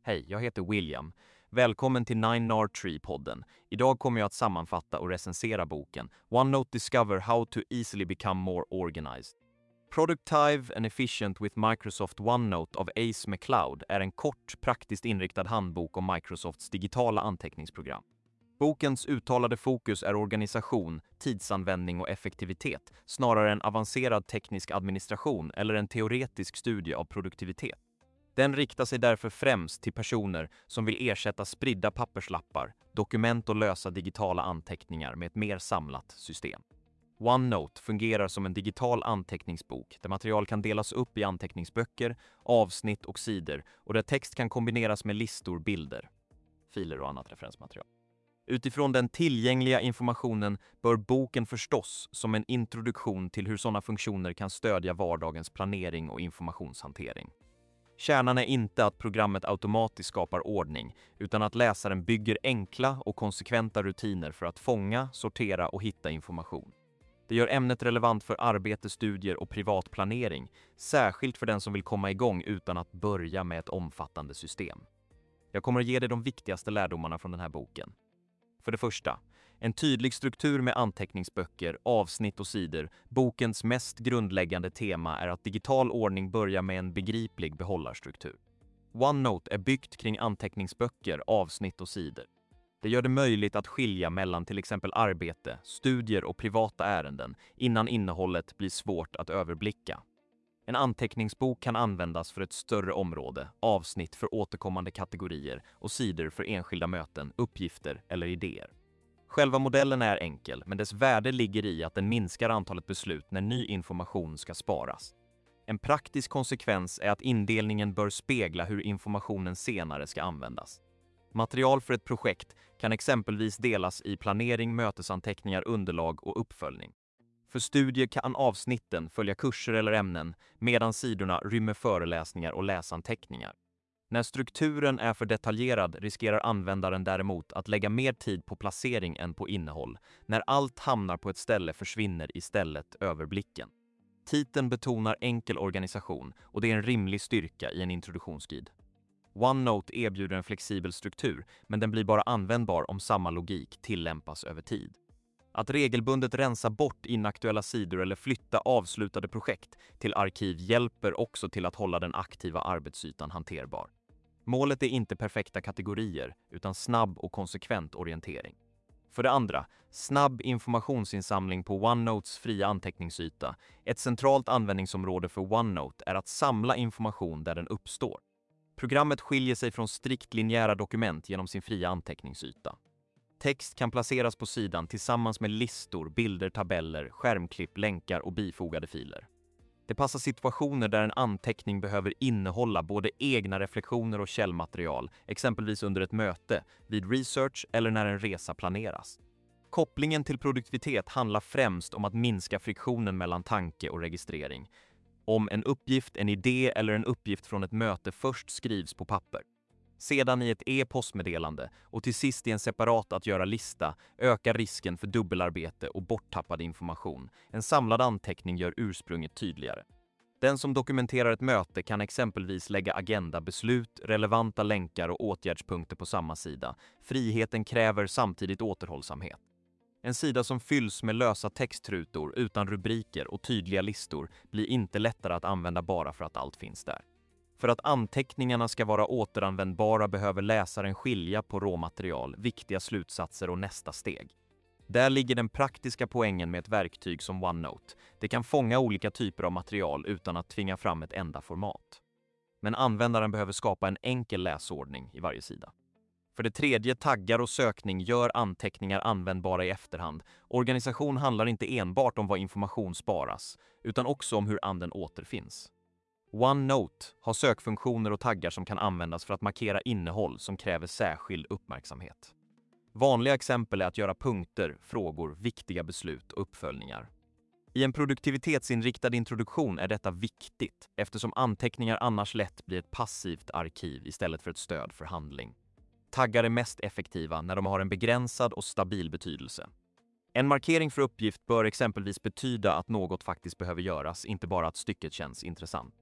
Hej, jag heter William. Välkommen till 9NAR-Tree-podden. Idag kommer jag att sammanfatta och recensera boken OneNote Discover How to Easily Become More Organized. Productive and Efficient with Microsoft OneNote av Ace McLeod är en kort, praktiskt inriktad handbok om Microsofts digitala anteckningsprogram. Bokens uttalade fokus är organisation, tidsanvändning och effektivitet, snarare än avancerad teknisk administration eller en teoretisk studie av produktivitet. Den riktar sig därför främst till personer som vill ersätta spridda papperslappar, dokument och lösa digitala anteckningar med ett mer samlat system. OneNote fungerar som en digital anteckningsbok där material kan delas upp i anteckningsböcker, avsnitt och sidor och där text kan kombineras med listor, bilder, filer och annat referensmaterial. Utifrån den tillgängliga informationen bör boken förstås som en introduktion till hur sådana funktioner kan stödja vardagens planering och informationshantering. Kärnan är inte att programmet automatiskt skapar ordning, utan att läsaren bygger enkla och konsekventa rutiner för att fånga, sortera och hitta information. Det gör ämnet relevant för arbete, studier och privat planering, särskilt för den som vill komma igång utan att börja med ett omfattande system. Jag kommer att ge dig de viktigaste lärdomarna från den här boken. För det första, en tydlig struktur med anteckningsböcker, avsnitt och sidor. Bokens mest grundläggande tema är att digital ordning börjar med en begriplig behållarstruktur. OneNote är byggt kring anteckningsböcker, avsnitt och sidor. Det gör det möjligt att skilja mellan till exempel arbete, studier och privata ärenden innan innehållet blir svårt att överblicka. En anteckningsbok kan användas för ett större område, avsnitt för återkommande kategorier och sidor för enskilda möten, uppgifter eller idéer. Själva modellen är enkel, men dess värde ligger i att den minskar antalet beslut när ny information ska sparas. En praktisk konsekvens är att indelningen bör spegla hur informationen senare ska användas. Material för ett projekt kan exempelvis delas i planering, mötesanteckningar, underlag och uppföljning. För studier kan avsnitten följa kurser eller ämnen, medan sidorna rymmer föreläsningar och läsanteckningar. När strukturen är för detaljerad riskerar användaren däremot att lägga mer tid på placering än på innehåll. När allt hamnar på ett ställe försvinner istället överblicken. Titeln betonar enkel organisation och det är en rimlig styrka i en introduktionsguide. OneNote erbjuder en flexibel struktur, men den blir bara användbar om samma logik tillämpas över tid. Att regelbundet rensa bort inaktuella sidor eller flytta avslutade projekt till arkiv hjälper också till att hålla den aktiva arbetsytan hanterbar. Målet är inte perfekta kategorier, utan snabb och konsekvent orientering. För det andra, snabb informationsinsamling på OneNotes fria anteckningsyta. Ett centralt användningsområde för OneNote är att samla information där den uppstår. Programmet skiljer sig från strikt linjära dokument genom sin fria anteckningsyta. Text kan placeras på sidan tillsammans med listor, bilder, tabeller, skärmklipp, länkar och bifogade filer. Det passar situationer där en anteckning behöver innehålla både egna reflektioner och källmaterial, exempelvis under ett möte, vid research eller när en resa planeras. Kopplingen till produktivitet handlar främst om att minska friktionen mellan tanke och registrering. Om en uppgift, en idé eller en uppgift från ett möte först skrivs på papper, sedan i ett e-postmeddelande och till sist i en separat att göra lista ökar risken för dubbelarbete och borttappad information. En samlad anteckning gör ursprunget tydligare. Den som dokumenterar ett möte kan exempelvis lägga agenda, beslut, relevanta länkar och åtgärdspunkter på samma sida. Friheten kräver samtidigt återhållsamhet. En sida som fylls med lösa textrutor utan rubriker och tydliga listor blir inte lättare att använda bara för att allt finns där. För att anteckningarna ska vara återanvändbara behöver läsaren skilja på råmaterial, viktiga slutsatser och nästa steg. Där ligger den praktiska poängen med ett verktyg som OneNote. Det kan fånga olika typer av material utan att tvinga fram ett enda format. Men användaren behöver skapa en enkel läsordning i varje sida. För det tredje, taggar och sökning gör anteckningar användbara i efterhand. Organisation handlar inte enbart om vad information sparas, utan också om hur den återfinns. OneNote har sökfunktioner och taggar som kan användas för att markera innehåll som kräver särskild uppmärksamhet. Vanliga exempel är att göra punkter, frågor, viktiga beslut och uppföljningar. I en produktivitetsinriktad introduktion är detta viktigt eftersom anteckningar annars lätt blir ett passivt arkiv istället för ett stöd för handling. Taggar är mest effektiva när de har en begränsad och stabil betydelse. En markering för uppgift bör exempelvis betyda att något faktiskt behöver göras, inte bara att stycket känns intressant.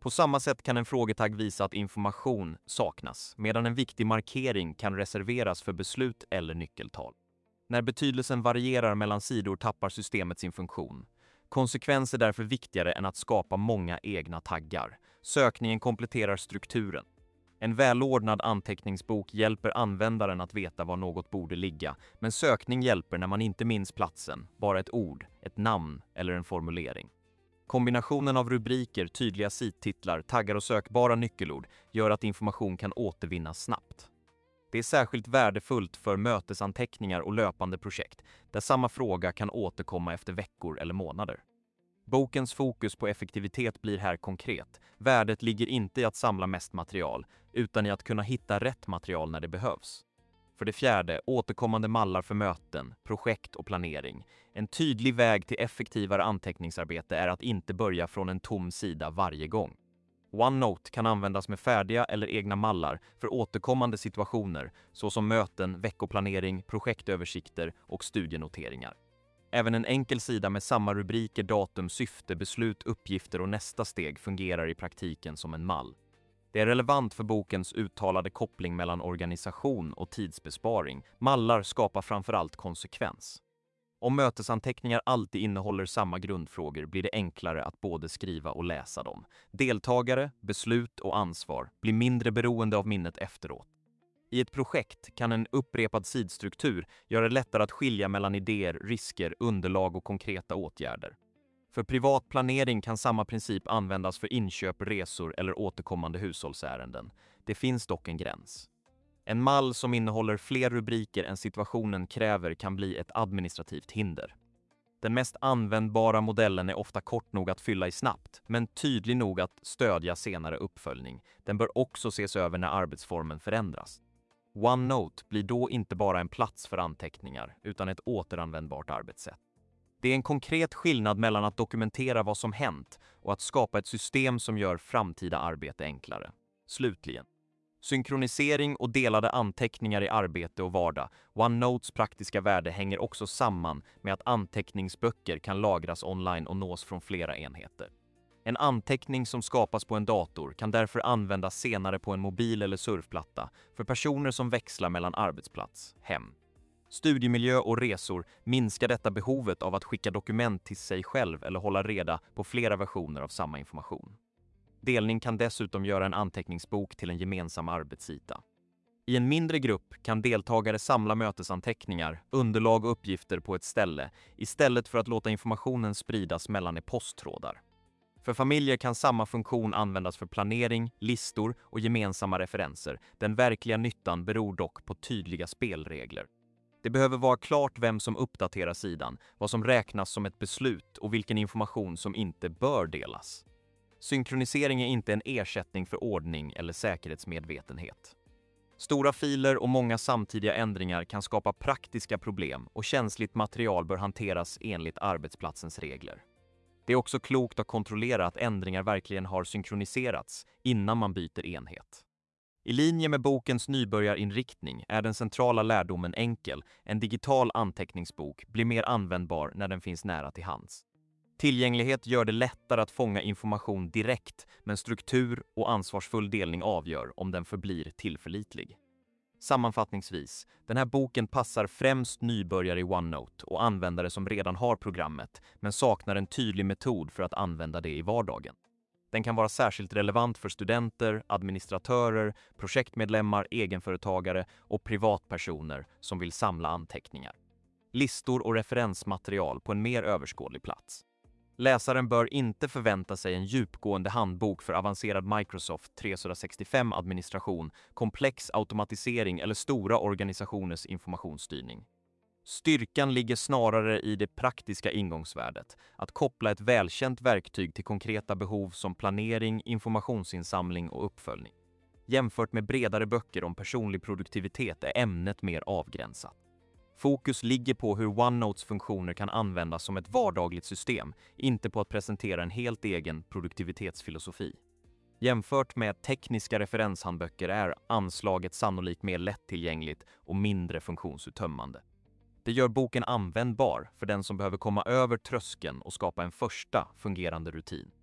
På samma sätt kan en frågetagg visa att information saknas, medan en viktig markering kan reserveras för beslut eller nyckeltal. När betydelsen varierar mellan sidor tappar systemet sin funktion. Konsekvens är därför viktigare än att skapa många egna taggar. Sökningen kompletterar strukturen. En välordnad anteckningsbok hjälper användaren att veta var något borde ligga, men sökning hjälper när man inte minns platsen, bara ett ord, ett namn eller en formulering. Kombinationen av rubriker, tydliga sidtitlar, taggar och sökbara nyckelord gör att information kan återvinnas snabbt. Det är särskilt värdefullt för mötesanteckningar och löpande projekt, där samma fråga kan återkomma efter veckor eller månader. Bokens fokus på effektivitet blir här konkret. Värdet ligger inte i att samla mest material, utan i att kunna hitta rätt material när det behövs. För det fjärde, återkommande mallar för möten, projekt och planering. En tydlig väg till effektivare anteckningsarbete är att inte börja från en tom sida varje gång. OneNote kan användas med färdiga eller egna mallar för återkommande situationer, såsom möten, veckoplanering, projektöversikter och studienoteringar. Även en enkel sida med samma rubriker, datum, syfte, beslut, uppgifter och nästa steg fungerar i praktiken som en mall. Det är relevant för bokens uttalade koppling mellan organisation och tidsbesparing. Mallar skapar framförallt konsekvens. Om mötesanteckningar alltid innehåller samma grundfrågor blir det enklare att både skriva och läsa dem. Deltagare, beslut och ansvar blir mindre beroende av minnet efteråt. I ett projekt kan en upprepad sidstruktur göra det lättare att skilja mellan idéer, risker, underlag och konkreta åtgärder. För privat planering kan samma princip användas för inköp, resor eller återkommande hushållsärenden. Det finns dock en gräns. En mall som innehåller fler rubriker än situationen kräver kan bli ett administrativt hinder. Den mest användbara modellen är ofta kort nog att fylla i snabbt, men tydlig nog att stödja senare uppföljning. Den bör också ses över när arbetsformen förändras. OneNote blir då inte bara en plats för anteckningar, utan ett återanvändbart arbetssätt. Det är en konkret skillnad mellan att dokumentera vad som hänt och att skapa ett system som gör framtida arbete enklare. Slutligen. Synkronisering och delade anteckningar i arbete och vardag. OneNotes praktiska värde hänger också samman med att anteckningsböcker kan lagras online och nås från flera enheter. En anteckning som skapas på en dator kan därför användas senare på en mobil eller surfplatta för personer som växlar mellan arbetsplats, hem. Studiemiljö och resor minskar detta behovet av att skicka dokument till sig själv eller hålla reda på flera versioner av samma information. Delning kan dessutom göra en anteckningsbok till en gemensam arbetsyta. I en mindre grupp kan deltagare samla mötesanteckningar, underlag och uppgifter på ett ställe istället för att låta informationen spridas mellan e-posttrådar. För familjer kan samma funktion användas för planering, listor och gemensamma referenser. Den verkliga nyttan beror dock på tydliga spelregler. Det behöver vara klart vem som uppdaterar sidan, vad som räknas som ett beslut och vilken information som inte bör delas. Synkronisering är inte en ersättning för ordning eller säkerhetsmedvetenhet. Stora filer och många samtidiga ändringar kan skapa praktiska problem och känsligt material bör hanteras enligt arbetsplatsens regler. Det är också klokt att kontrollera att ändringar verkligen har synkroniserats innan man byter enhet. I linje med bokens nybörjarinriktning är den centrala lärdomen enkel. En digital anteckningsbok blir mer användbar när den finns nära till hands. Tillgänglighet gör det lättare att fånga information direkt, men struktur och ansvarsfull delning avgör om den förblir tillförlitlig. Sammanfattningsvis, den här boken passar främst nybörjare i OneNote och användare som redan har programmet men saknar en tydlig metod för att använda det i vardagen. Den kan vara särskilt relevant för studenter, administratörer, projektmedlemmar, egenföretagare och privatpersoner som vill samla anteckningar, listor och referensmaterial på en mer överskådlig plats. Läsaren bör inte förvänta sig en djupgående handbok för avancerad Microsoft 365-administration, komplex automatisering eller stora organisationers informationsstyrning. Styrkan ligger snarare i det praktiska ingångsvärdet, att koppla ett välkänt verktyg till konkreta behov som planering, informationsinsamling och uppföljning. Jämfört med bredare böcker om personlig produktivitet är ämnet mer avgränsat. Fokus ligger på hur OneNotes funktioner kan användas som ett vardagligt system, inte på att presentera en helt egen produktivitetsfilosofi. Jämfört med tekniska referenshandböcker är anslaget sannolikt mer lättillgängligt och mindre funktionsuttömmande. Det gör boken användbar för den som behöver komma över tröskeln och skapa en första fungerande rutin.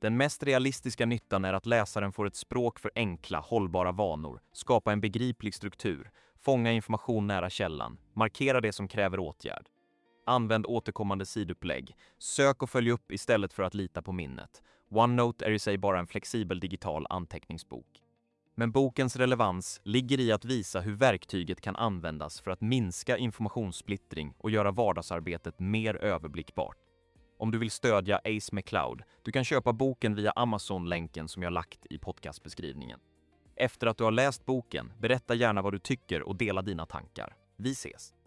Den mest realistiska nyttan är att läsaren får ett språk för enkla, hållbara vanor, skapa en begriplig struktur, fånga information nära källan, markera det som kräver åtgärd. Använd återkommande sidupplägg. Sök och följ upp istället för att lita på minnet. OneNote är i sig bara en flexibel digital anteckningsbok. Men bokens relevans ligger i att visa hur verktyget kan användas för att minska informationssplittring och göra vardagsarbetet mer överblickbart. Om du vill stödja Ace McCloud, du kan köpa boken via Amazon-länken som jag lagt i podcastbeskrivningen. Efter att du har läst boken, berätta gärna vad du tycker och dela dina tankar. Vi ses!